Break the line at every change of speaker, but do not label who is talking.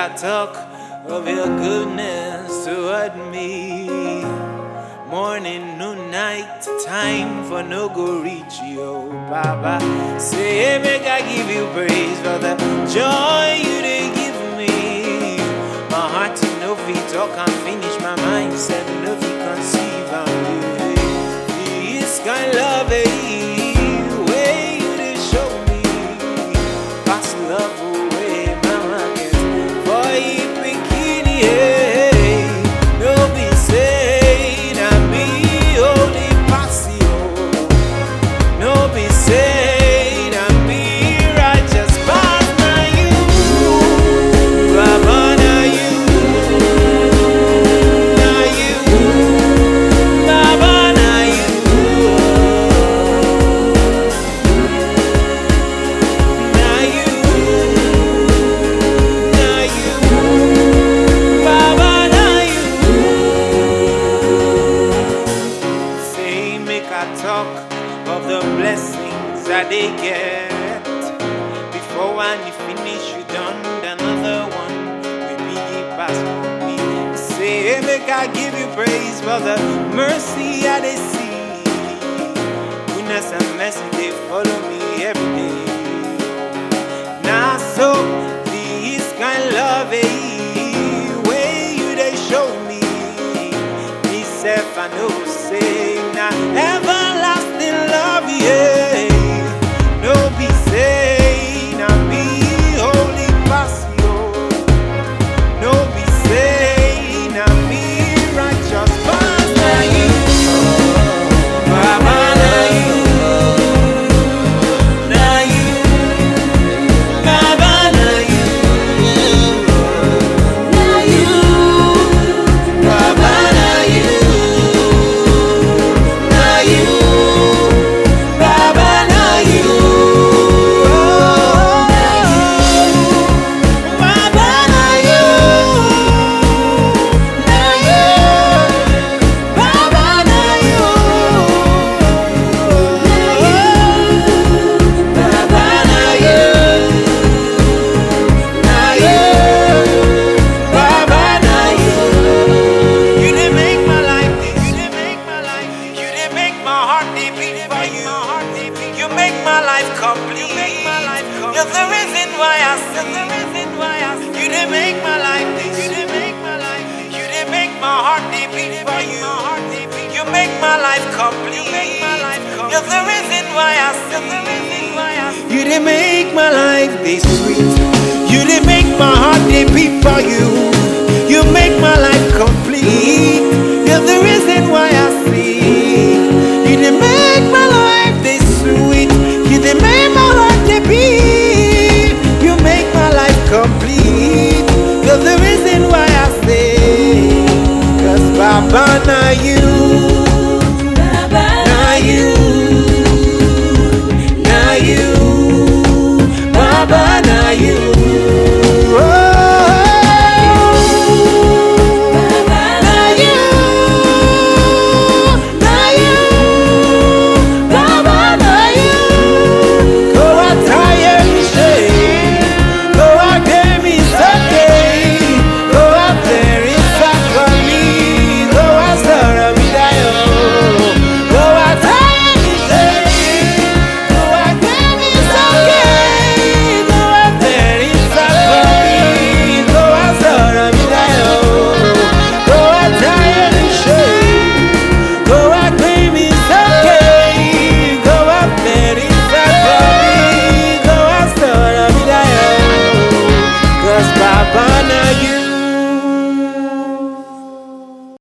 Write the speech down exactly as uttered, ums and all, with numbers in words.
I talk of your goodness toward me. Morning, noon, night, time for no go reach you, Baba. Say, make I give you praise for the joy you they give me. My heart to no feet talk and finish, my mind said no feet conceive of you. This kind love, eh, way you they show me. Pass love away, mama, get for you bikini, eh. No be saying I me only pass you. No be saying I me righteous pass na you. Baba na you, na you. Baba na you, na you, na you. Baba na you. Say make I talk of the blessings that they get. Before one you finish, you done another one. We biggie pass for me. Say make I give you praise for the mercy I they see. Goodness and mercy they follow me every day. Now so this kind love, eh, way you they show me. Myself I know say now everlasting love, yeah. No be say now me holy pass you. No be say now me righteous pass na you. Baba na you, na you. Baba na you, na you. Baba na you, na you. Baba na you, Baba na you, na you. Baba na you, Baba na you, na you. Baba na you. You dey make my life this. You dey make my life. You dey make my heart dey beat for you. You make my life complete. You make my life complete. You're the reason why I sing. The reason why I sing. You dey make my life this. You dey make my life. You dey make my heart dey beat for you. You make my life complete. You make my life complete. You're the reason why I sing. The reason why I sing. You dey make my life dey sweet. You dey make my heart dey beat for you. You make my life complete. You're the reason